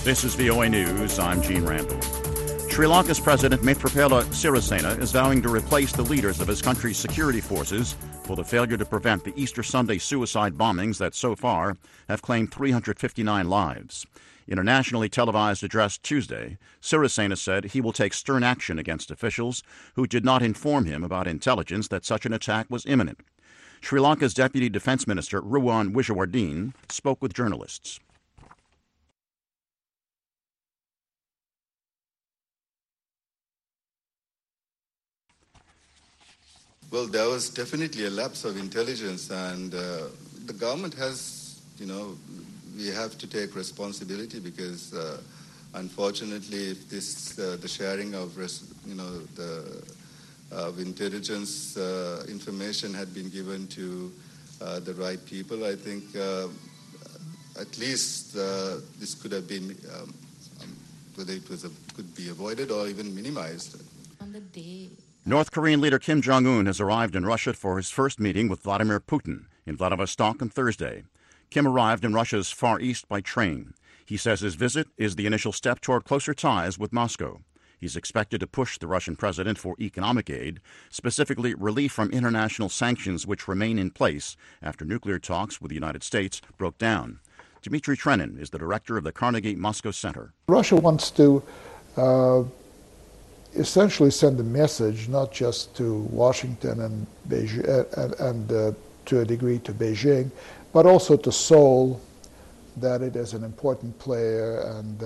This is VOA News. I'm Gene Randall. Sri Lanka's President Maithripala Sirisena is vowing to replace the leaders of his country's security forces for the failure to prevent the Easter Sunday suicide bombings that so far have claimed 359 lives. In a nationally televised address Tuesday, Sirisena said he will take stern action against officials who did not inform him about intelligence that such an attack was imminent. Sri Lanka's Deputy Defense Minister Ruwan Wijewardene spoke with journalists. Well, there was definitely a lapse of intelligence, and the government has, we have to take responsibility because, unfortunately, if the sharing of, of intelligence information had been given to the right people, I think at least this could have been, whether it could be avoided or even minimized. On the day. North Korean leader Kim Jong-un has arrived in Russia for his first meeting with Vladimir Putin in Vladivostok on Thursday. Kim arrived in Russia's Far East by train. He says his visit is the initial step toward closer ties with Moscow. He's expected to push the Russian president for economic aid, specifically relief from international sanctions which remain in place after nuclear talks with the United States broke down. Dmitry Trenin is the director of the Carnegie Moscow Center. Russia wants to essentially send a message not just to Washington and Beijing, and to a degree to Beijing, but also to Seoul, that it is an important player,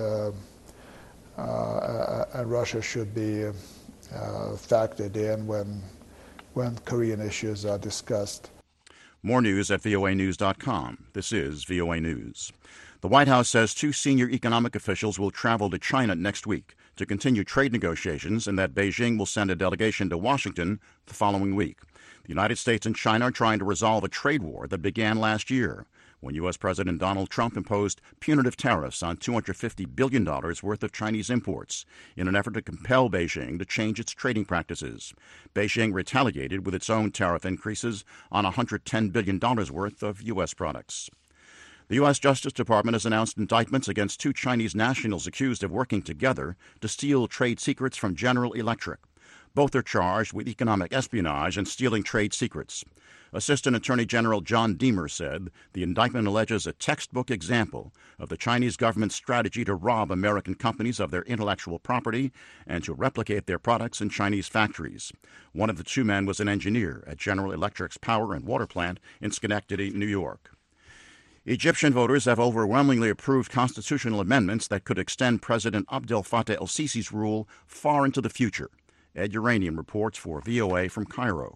and Russia should be factored in when Korean issues are discussed. More news at voanews.com. This is VOA News. The White House says two senior economic officials will travel to China next week to continue trade negotiations, and that Beijing will send a delegation to Washington the following week. The United States and China are trying to resolve a trade war that began last year when U.S. President Donald Trump imposed punitive tariffs on $250 billion worth of Chinese imports in an effort to compel Beijing to change its trading practices. Beijing retaliated with its own tariff increases on $110 billion worth of U.S. products. The U.S. Justice Department has announced indictments against two Chinese nationals accused of working together to steal trade secrets from General Electric. Both are charged with economic espionage and stealing trade secrets. Assistant Attorney General John Deemer said the indictment alleges a textbook example of the Chinese government's strategy to rob American companies of their intellectual property and to replicate their products in Chinese factories. One of the two men was an engineer at General Electric's power and water plant in Schenectady, New York. Egyptian voters have overwhelmingly approved constitutional amendments that could extend President Abdel Fattah el-Sisi's rule far into the future. Ed Uranian reports for VOA from Cairo.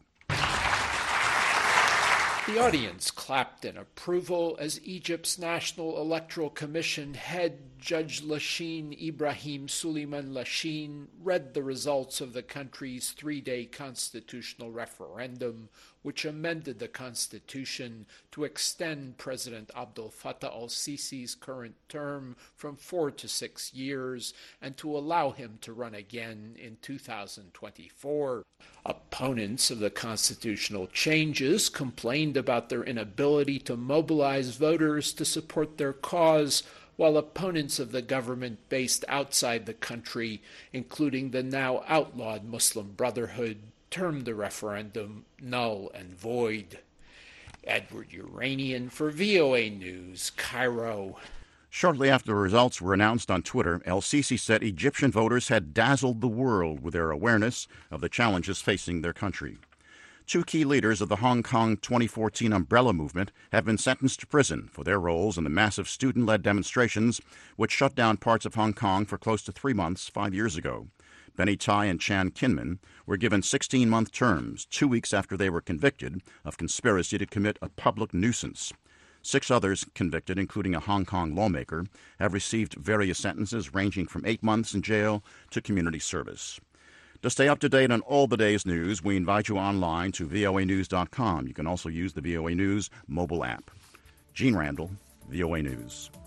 The audience clapped in approval as Egypt's National Electoral Commission head Judge Lashin Ibrahim Suleiman Lashin read the results of the country's three-day constitutional referendum, which amended the constitution to extend President Abdel Fattah el-Sisi's current term from 4 to 6 years and to allow him to run again in 2024. Opponents of the constitutional changes complained about their inability to mobilize voters to support their cause, while opponents of the government based outside the country, including the now outlawed Muslim Brotherhood, termed the referendum null and void. Edward Uranian for VOA News, Cairo. Shortly after the results were announced on Twitter, el-Sisi said Egyptian voters had dazzled the world with their awareness of the challenges facing their country. Two key leaders of the Hong Kong 2014 umbrella movement have been sentenced to prison for their roles in the massive student-led demonstrations which shut down parts of Hong Kong for close to 3 months 5 years ago. Benny Tai and Chan Kinman were given 16-month terms 2 weeks after they were convicted of conspiracy to commit a public nuisance. 6 others convicted, including a Hong Kong lawmaker, have received various sentences ranging from 8 months in jail to community service. To stay up to date on all the day's news, we invite you online to voanews.com. You can also use the VOA News mobile app. Gene Randall, VOA News.